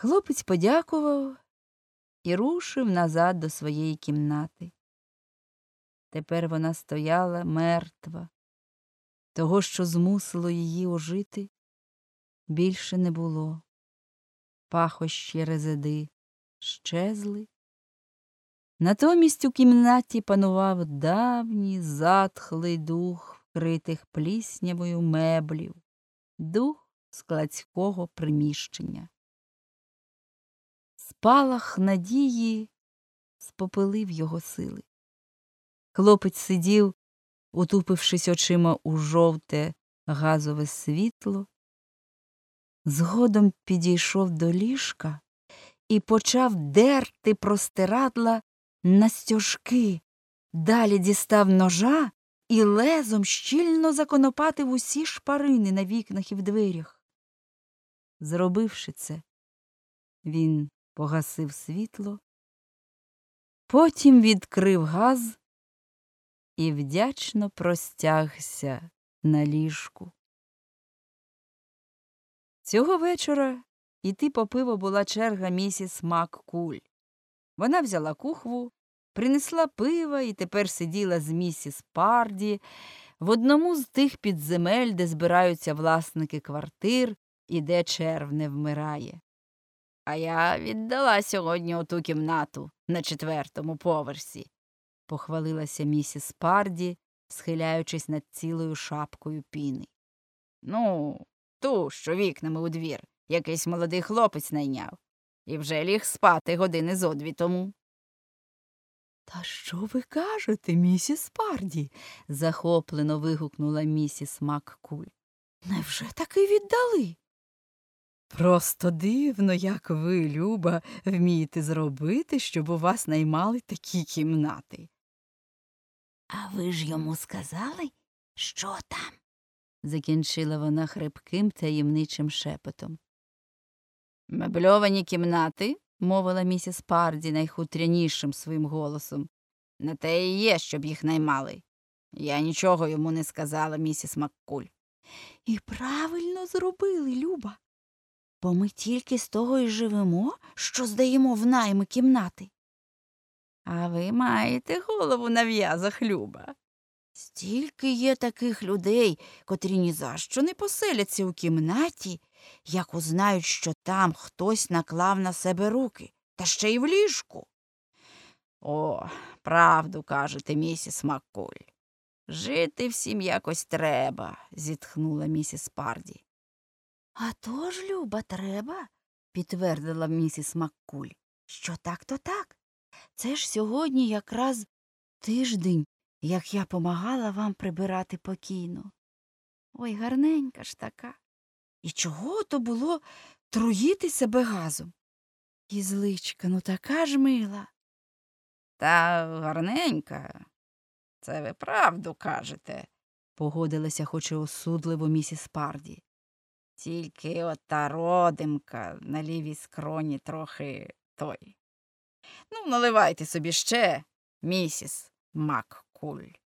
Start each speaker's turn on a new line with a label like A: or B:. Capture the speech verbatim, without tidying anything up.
A: Хлопець подякував і рушив назад до своєї кімнати. Тепер вона стояла мертва. Того, що змусило її ожити, більше не було. Пахощі резиди щезли. Натомість у кімнаті панував давній затхлий дух вкритих пліснявою меблів, дух складського приміщення. Спалах надії спопилив його сили. Хлопець сидів, утупившись очима у жовте газове світло, згодом підійшов до ліжка і почав дерти простирадла на стяжки, далі дістав ножа і лезом щільно законопатив усі шпарини на вікнах і в дверях. Зробивши це, він погасив світло, потім відкрив газ і вдячно простягся на ліжку. Цього вечора іти по пиво була черга місіс Маккуль. Вона взяла кухву, принесла пива і тепер сиділа з місіс Парді в одному з тих підземель, де збираються власники квартир і де черв не вмирає. «А я віддала сьогодні оту кімнату на четвертому поверсі», – похвалилася місіс Парді, схиляючись над цілою шапкою піни. «Ну, ту, що вікнами у двір, якийсь молодий хлопець найняв, і вже ліг спати години зо дві тому». «Та що ви кажете, місіс Парді?» – захоплено вигукнула місіс Маккуль. «Невже таки віддали?» «Просто дивно, як ви, Люба, вмієте зробити, щоб у вас наймали такі кімнати». «А ви ж йому сказали, що там?» – закінчила вона хрипким таємничим шепотом. «Мебльовані кімнати», – мовила місіс Парді найхутрянішим своїм голосом, – «на те і є, щоб їх наймали. Я нічого йому не сказала, місіс Маккуль». «І правильно зробили, Люба. Бо ми тільки з того й живемо, що здаємо в найми кімнати». «А ви маєте голову на в'язах, Люба. Стільки є таких людей, котрі ні за що не поселяться у кімнаті, як узнають, що там хтось наклав на себе руки, та ще й в ліжку». «О, правду кажете, місіс Маккуль. Жити всім якось треба», – зітхнула місіс Парді. «А то ж, Люба, треба», – підтвердила місіс Маккуль. «Що так, то так. Це ж сьогодні якраз тиждень, як я помагала вам прибирати покійну. Ой, гарненька ж така. І чого то було труїти себе газом? І зличка, ну така ж мила». «Та гарненька, це ви правду кажете», – погодилася хоч і осудливо місіс Парді. «Тільки ота родимка на лівій скроні трохи той. Ну, наливайте собі ще, місіс Маккуль».